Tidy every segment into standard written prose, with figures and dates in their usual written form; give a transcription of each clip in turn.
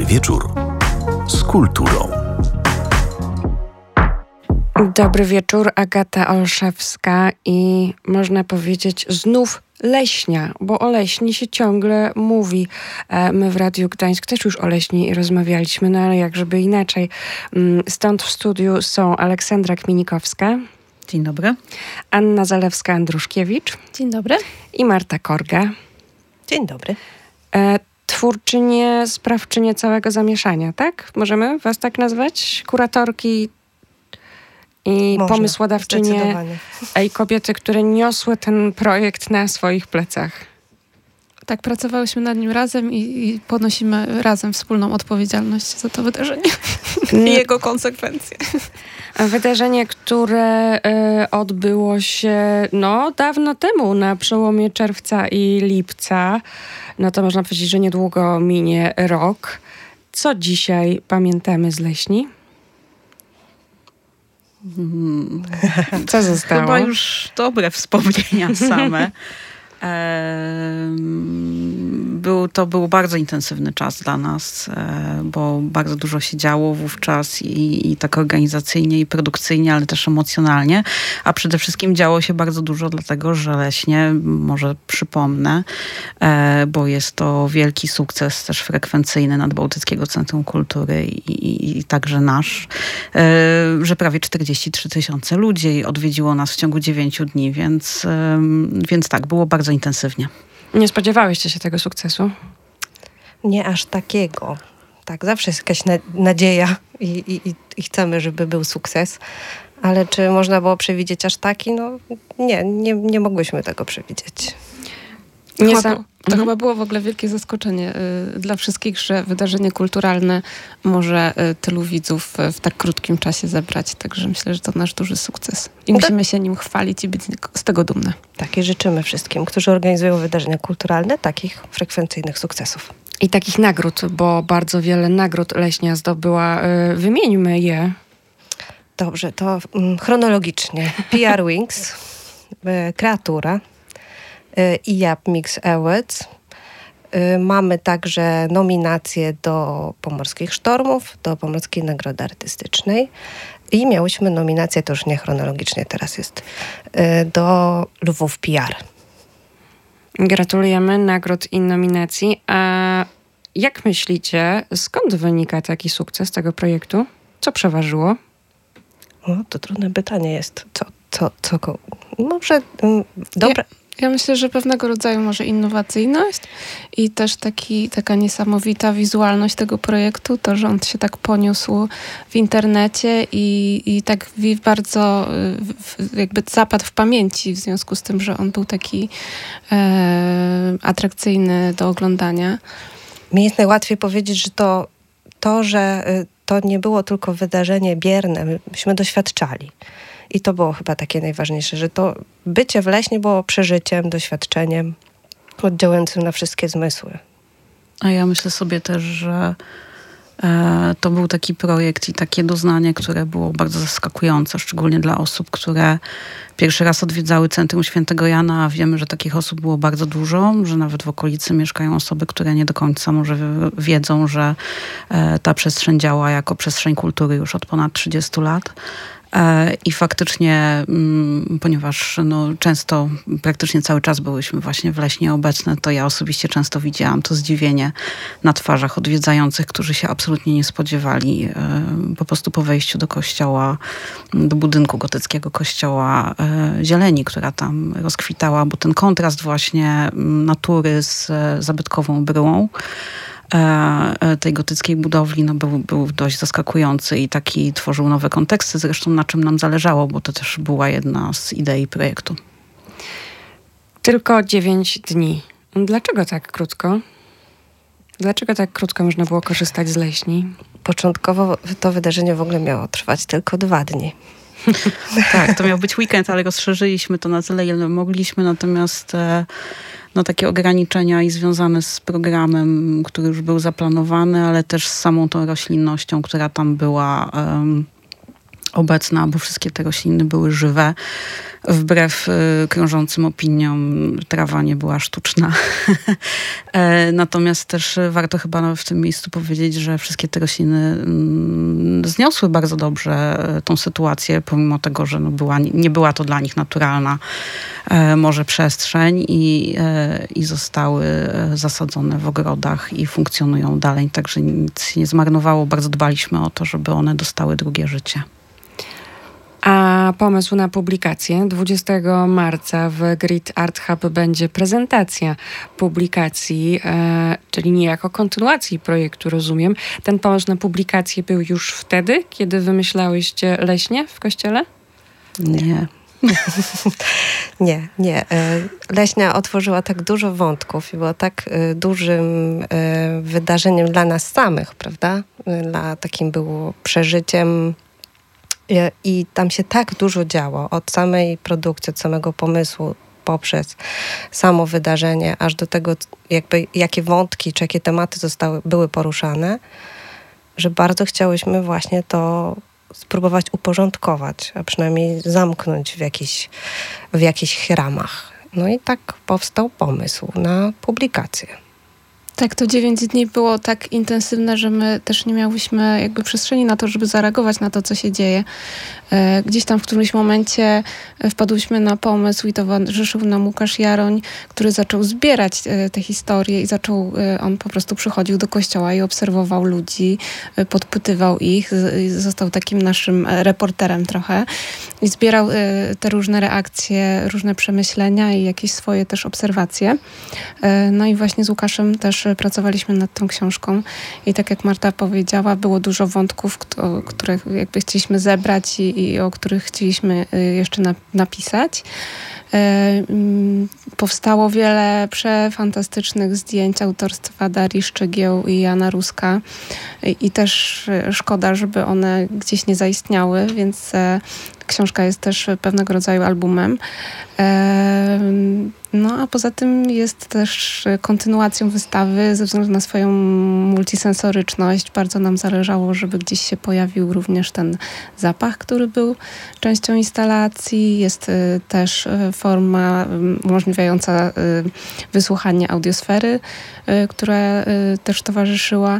wieczór z kulturą. Dobry wieczór, Agata Olszewska i można powiedzieć znów leśnia, bo o leśni się ciągle mówi. My w Radiu Gdańsk też już o leśni rozmawialiśmy, no ale jak żeby inaczej. Stąd w studiu są Aleksandra Kminikowska. Dzień dobry. Anna Zalewska-Andruszkiewicz. Dzień dobry. I Marta Korga. Dzień dobry. Twórczynie, sprawczynie całego zamieszania, tak? Możemy was tak nazwać? Kuratorki i pomysłodawczynie i kobiety, które niosły ten projekt na swoich plecach. Tak, pracowałyśmy nad nim razem i ponosimy razem wspólną odpowiedzialność za to wydarzenie i jego konsekwencje. Wydarzenie, które odbyło się dawno temu, na przełomie czerwca i lipca. No to można powiedzieć, że niedługo minie rok. Co dzisiaj pamiętamy z leśni? Co zostało? Chyba już dobre wspomnienia same. To był bardzo intensywny czas dla nas, bo bardzo dużo się działo wówczas i tak organizacyjnie, i produkcyjnie, ale też emocjonalnie. A przede wszystkim działo się bardzo dużo dlatego, że Leśnie, może przypomnę, bo jest to wielki sukces też frekwencyjny Nadbałtyckiego Centrum Kultury i także nasz, że prawie 43 000 ludzi odwiedziło nas w ciągu 9 dni, więc tak, było bardzo intensywnie. Nie spodziewałyście się tego sukcesu? Nie aż takiego. Tak, zawsze jest jakaś nadzieja i chcemy, żeby był sukces. Ale czy można było przewidzieć aż taki? Nie mogłyśmy tego przewidzieć. To chyba było w ogóle wielkie zaskoczenie dla wszystkich, że wydarzenie kulturalne może tylu widzów w tak krótkim czasie zebrać. Także myślę, że to nasz duży sukces. I musimy się nim chwalić i być z tego dumne. Tak, i życzymy wszystkim, którzy organizują wydarzenia kulturalne, takich frekwencyjnych sukcesów. I takich nagród, bo bardzo wiele nagród Leśnia zdobyła. Wymieńmy je. Dobrze, to chronologicznie. PR Wings, Kreatura, IAP Mix Awards. Mamy także nominacje do Pomorskich Sztormów, do Pomorskiej Nagrody Artystycznej i miałyśmy nominację, to już nie chronologicznie teraz jest, do Lwów PR. Gratulujemy nagród i nominacji. A jak myślicie, skąd wynika taki sukces tego projektu? Co przeważyło? To trudne pytanie jest. Może dobre... Ja myślę, że pewnego rodzaju może innowacyjność i też taka niesamowita wizualność tego projektu, to, że on się tak poniósł w internecie i tak bardzo jakby zapadł w pamięci w związku z tym, że on był taki atrakcyjny do oglądania. Mi jest najłatwiej powiedzieć, że że to nie było tylko wydarzenie bierne, myśmy doświadczali. I to było chyba takie najważniejsze, że to bycie w Leśni było przeżyciem, doświadczeniem oddziałującym na wszystkie zmysły. A ja myślę sobie też, że to był taki projekt i takie doznanie, które było bardzo zaskakujące, szczególnie dla osób, które pierwszy raz odwiedzały Centrum Świętego Jana, a wiemy, że takich osób było bardzo dużo, że nawet w okolicy mieszkają osoby, które nie do końca może wiedzą, że ta przestrzeń działa jako przestrzeń kultury już od ponad 30 lat. I faktycznie, ponieważ często, praktycznie cały czas byłyśmy właśnie w Leśni obecne, to ja osobiście często widziałam to zdziwienie na twarzach odwiedzających, którzy się absolutnie nie spodziewali po prostu po wejściu do kościoła, do budynku gotyckiego kościoła, zieleni, która tam rozkwitała, bo ten kontrast właśnie natury z zabytkową bryłą tej gotyckiej budowli był dość zaskakujący i taki tworzył nowe konteksty, zresztą na czym nam zależało, bo to też była jedna z idei projektu. Tylko 9 dni. Dlaczego tak krótko? Dlaczego tak krótko można było korzystać z Leśni? Początkowo to wydarzenie w ogóle miało trwać tylko 2 dni. Tak, to miał być weekend, ale rozszerzyliśmy to na tyle, ile mogliśmy, natomiast takie ograniczenia i związane z programem, który już był zaplanowany, ale też z samą tą roślinnością, która tam była obecna, bo wszystkie te rośliny były żywe. Wbrew krążącym opiniom trawa nie była sztuczna. Natomiast też warto chyba w tym miejscu powiedzieć, że wszystkie te rośliny zniosły bardzo dobrze tą sytuację, pomimo tego, że nie była to dla nich naturalna może przestrzeń i zostały zasadzone w ogrodach i funkcjonują dalej. Także nic się nie zmarnowało. Bardzo dbaliśmy o to, żeby one dostały drugie życie. A pomysł na publikację 20 marca w Grid Art Hub będzie prezentacja publikacji, czyli niejako kontynuacji projektu, rozumiem. Ten pomysł na publikację był już wtedy, kiedy wymyślałyście Leśnie w Kościele? Nie. Nie. Leśnia otworzyła tak dużo wątków i była tak dużym wydarzeniem dla nas samych, prawda? Takim było przeżyciem. I tam się tak dużo działo, od samej produkcji, od samego pomysłu, poprzez samo wydarzenie, aż do tego, jakie wątki, czy jakie tematy były poruszane, że bardzo chciałyśmy właśnie to spróbować uporządkować, a przynajmniej zamknąć w jakichś ramach. No i tak powstał pomysł na publikację. Tak, to 9 dni było tak intensywne, że my też nie miałyśmy jakby przestrzeni na to, żeby zareagować na to, co się dzieje. Gdzieś tam w którymś momencie wpadłyśmy na pomysł i towarzyszył nam Łukasz Jaroń, który zaczął zbierać te historie i on po prostu przychodził do kościoła i obserwował ludzi, podpytywał ich, został takim naszym reporterem trochę i zbierał te różne reakcje, różne przemyślenia i jakieś swoje też obserwacje. No i właśnie z Łukaszem też pracowaliśmy nad tą książką i tak jak Marta powiedziała, było dużo wątków, które jakby chcieliśmy zebrać i o których chcieliśmy jeszcze napisać. Powstało wiele przefantastycznych zdjęć autorstwa Darii Szczygieł i Jana Ruska i też szkoda, żeby one gdzieś nie zaistniały, więc książka jest też pewnego rodzaju albumem. No a poza tym jest też kontynuacją wystawy ze względu na swoją multisensoryczność. Bardzo nam zależało, żeby gdzieś się pojawił również ten zapach, który był częścią instalacji. Jest też forma umożliwiająca wysłuchanie audiosfery, która też towarzyszyła.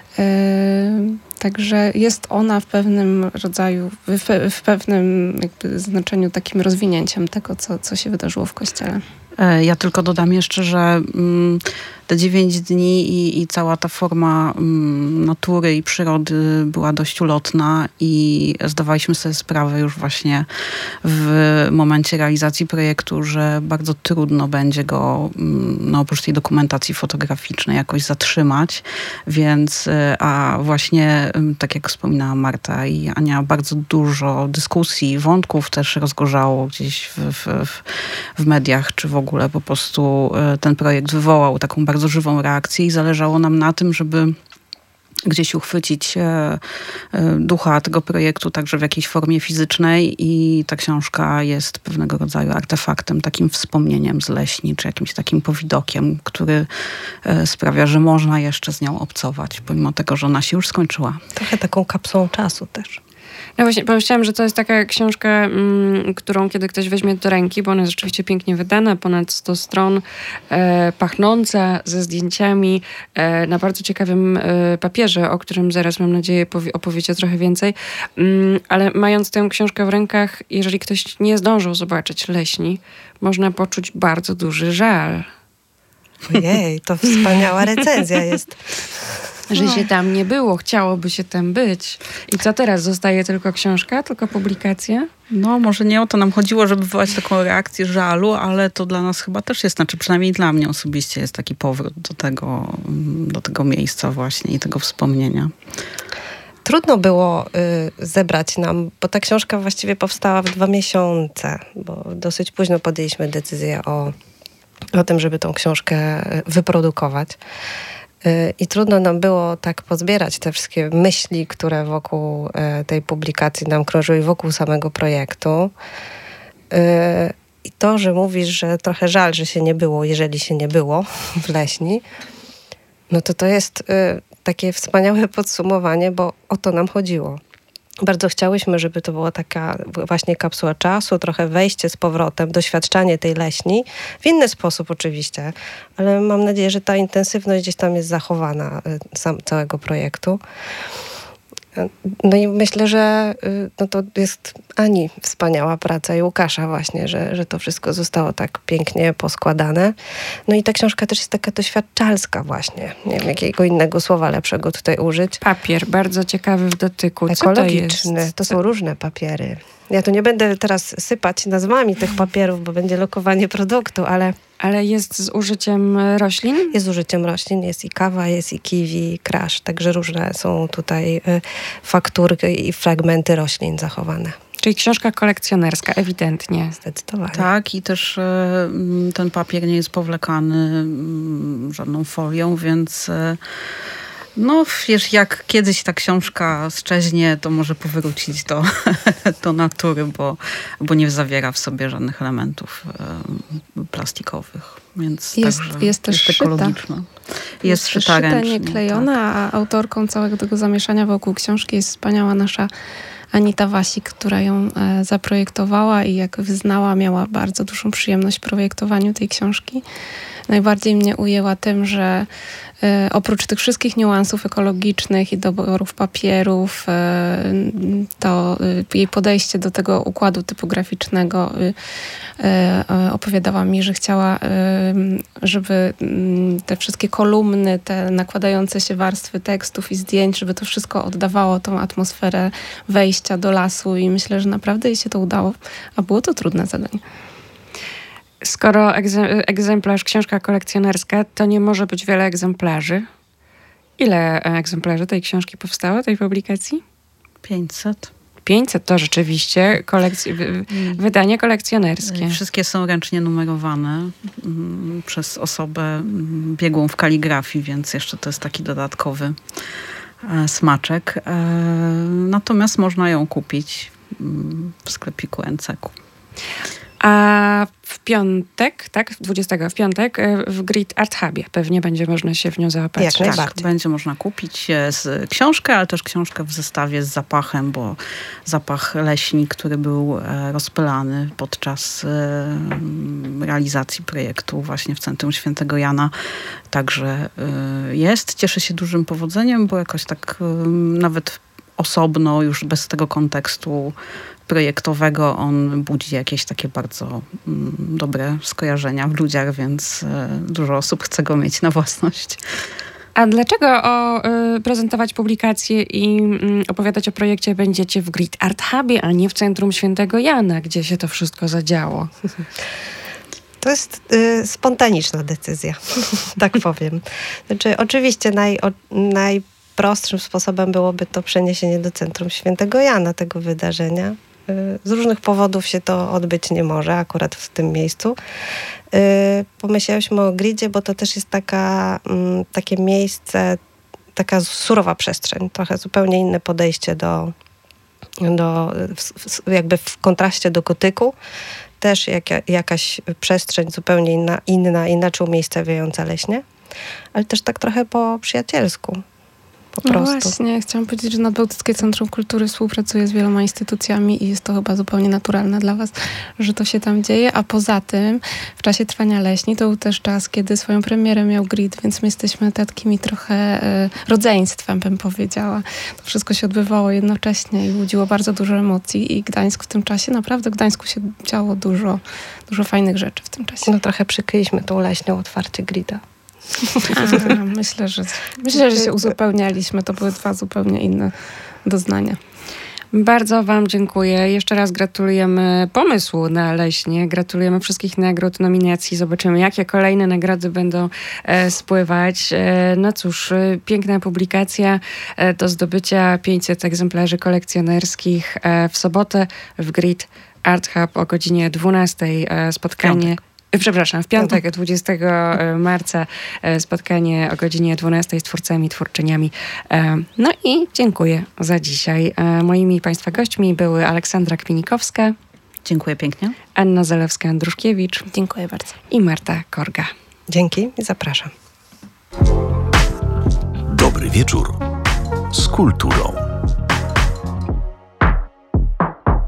Także jest ona w pewnym rodzaju, w pewnym jakby znaczeniu takim rozwinięciem tego, co się wydarzyło w Kościele. Ja tylko dodam jeszcze, że te 9 dni i cała ta forma natury i przyrody była dość ulotna i zdawaliśmy sobie sprawę już właśnie w momencie realizacji projektu, że bardzo trudno będzie go, no oprócz tej dokumentacji fotograficznej, jakoś zatrzymać. Więc, a właśnie tak jak wspominała Marta i Ania, bardzo dużo dyskusji, wątków też rozgorzało gdzieś w mediach, czy w ogóle po prostu ten projekt wywołał taką bardzo żywą reakcję i zależało nam na tym, żeby gdzieś uchwycić ducha tego projektu także w jakiejś formie fizycznej i ta książka jest pewnego rodzaju artefaktem, takim wspomnieniem z Leśni, czy jakimś takim powidokiem, który sprawia, że można jeszcze z nią obcować, pomimo tego, że ona się już skończyła. Trochę taką kapsułą czasu też. No właśnie, pomyślałam, że to jest taka książka, którą kiedy ktoś weźmie do ręki, bo ona jest rzeczywiście pięknie wydana, ponad 100 stron, pachnąca, ze zdjęciami, na bardzo ciekawym papierze, o którym zaraz mam nadzieję opowiecie trochę więcej. Ale mając tę książkę w rękach, jeżeli ktoś nie zdążył zobaczyć Leśni, można poczuć bardzo duży żal. Ojej, to wspaniała recenzja jest. Że się tam nie było, chciałoby się tam być. I co teraz? Zostaje tylko książka, tylko publikacja? No, może nie o to nam chodziło, żeby wywołać taką reakcję żalu, ale to dla nas chyba też jest, znaczy przynajmniej dla mnie osobiście jest taki powrót do tego miejsca właśnie i tego wspomnienia. Trudno było zebrać nam, bo ta książka właściwie powstała w 2 miesiące, bo dosyć późno podjęliśmy decyzję o tym, żeby tą książkę wyprodukować. I trudno nam było tak pozbierać te wszystkie myśli, które wokół tej publikacji nam krążyły, wokół samego projektu. I to, że mówisz, że trochę żal, że się nie było, jeżeli się nie było w Leśni, no to jest takie wspaniałe podsumowanie, bo o to nam chodziło. Bardzo chciałyśmy, żeby to była taka właśnie kapsuła czasu, trochę wejście z powrotem, doświadczanie tej leśni. W inny sposób oczywiście, ale mam nadzieję, że ta intensywność gdzieś tam jest zachowana całego projektu. No i myślę, że to jest Ani wspaniała praca i Łukasza właśnie, że to wszystko zostało tak pięknie poskładane. No i ta książka też jest taka doświadczalska właśnie. Nie wiem, jakiego innego słowa lepszego tutaj użyć. Papier, bardzo ciekawy w dotyku. Ekologiczny, to są różne papiery. Ja tu nie będę teraz sypać nazwami tych papierów, bo będzie lokowanie produktu, Ale jest z użyciem roślin? Jest z użyciem roślin, jest i kawa, jest i kiwi, crush, także różne są tutaj faktury i fragmenty roślin zachowane. Czyli książka kolekcjonerska, ewidentnie. Zdecydowanie. Tak, i też ten papier nie jest powlekany żadną folią, więc no wiesz, jak kiedyś ta książka szczeźnie, to może powrócić do natury, bo nie zawiera w sobie żadnych elementów plastikowych. Więc jest też ekologiczna. Jest szyta ręcznie. Nie klejona, tak. A autorką całego tego zamieszania wokół książki jest wspaniała nasza Anita Wasik, która ją zaprojektowała i jak wyznała, miała bardzo dużą przyjemność w projektowaniu tej książki. Najbardziej mnie ujęła tym, że oprócz tych wszystkich niuansów ekologicznych i doborów papierów, to jej podejście do tego układu typograficznego opowiadała mi, że chciała, żeby te wszystkie kolumny, te nakładające się warstwy tekstów i zdjęć, żeby to wszystko oddawało tą atmosferę wejścia do lasu i myślę, że naprawdę jej się to udało, a było to trudne zadanie. Skoro egzemplarz, książka kolekcjonerska, to nie może być wiele egzemplarzy. Ile egzemplarzy tej książki powstało, tej publikacji? 500. 500 to rzeczywiście wydanie kolekcjonerskie. Wszystkie są ręcznie numerowane przez osobę biegłą w kaligrafii, więc jeszcze to jest taki dodatkowy smaczek. Natomiast można ją kupić w sklepiku NCK-u. A w piątek, tak? 20 w piątek w Grit Art Hubie pewnie będzie można się w nią zaopatrzyć. Jak tak, będzie można kupić książkę, ale też książkę w zestawie z zapachem, bo zapach leśni, który był rozpylany podczas realizacji projektu właśnie w Centrum Świętego Jana, także jest. Cieszy się dużym powodzeniem, bo jakoś tak nawet osobno, już bez tego kontekstu projektowego, on budzi jakieś takie bardzo dobre skojarzenia w ludziach, więc dużo osób chce go mieć na własność. A dlaczego prezentować publikacje i opowiadać o projekcie będziecie w Grit Art Hubie, a nie w Centrum Świętego Jana, gdzie się to wszystko zadziało? To jest spontaniczna decyzja, tak powiem. Znaczy, oczywiście najprostszym sposobem byłoby to przeniesienie do Centrum Świętego Jana tego wydarzenia. Z różnych powodów się to odbyć nie może, akurat w tym miejscu. Pomyślałyśmy o Gridzie, bo to też jest takie miejsce, taka surowa przestrzeń, trochę zupełnie inne podejście jakby w kontraście do gotyku. Też jakaś przestrzeń zupełnie inna, inaczej umiejscawiająca leśnie, ale też tak trochę po przyjacielsku. No właśnie, chciałam powiedzieć, że Nadbałtyckie Centrum Kultury współpracuje z wieloma instytucjami i jest to chyba zupełnie naturalne dla was, że to się tam dzieje, a poza tym w czasie trwania leśni to był też czas, kiedy swoją premierę miał Grit, więc my jesteśmy takimi trochę rodzeństwem, bym powiedziała. To wszystko się odbywało jednocześnie i budziło bardzo dużo emocji i Gdańsk w tym czasie, naprawdę w Gdańsku się działo dużo fajnych rzeczy w tym czasie. No trochę przykryliśmy tą leśnią otwarcie Grita. Myślę, że się uzupełnialiśmy. To były dwa zupełnie inne doznania. Bardzo wam dziękuję. Jeszcze raz gratulujemy pomysłu na leśnie. Gratulujemy wszystkich nagród, nominacji. Zobaczymy, jakie kolejne nagrody będą spływać. No cóż, piękna publikacja do zdobycia 500 egzemplarzy kolekcjonerskich w sobotę w Grit Art Hub o godzinie 12 spotkanie. W piątek 20 marca spotkanie o godzinie 12 z twórcami, twórczyniami. No i dziękuję za dzisiaj. Moimi Państwa gośćmi były Aleksandra Kwinikowska. Dziękuję pięknie. Anna Zalewska-Andruszkiewicz. Dziękuję bardzo. I Marta Korga. Dzięki i zapraszam. Dobry wieczór z kulturą.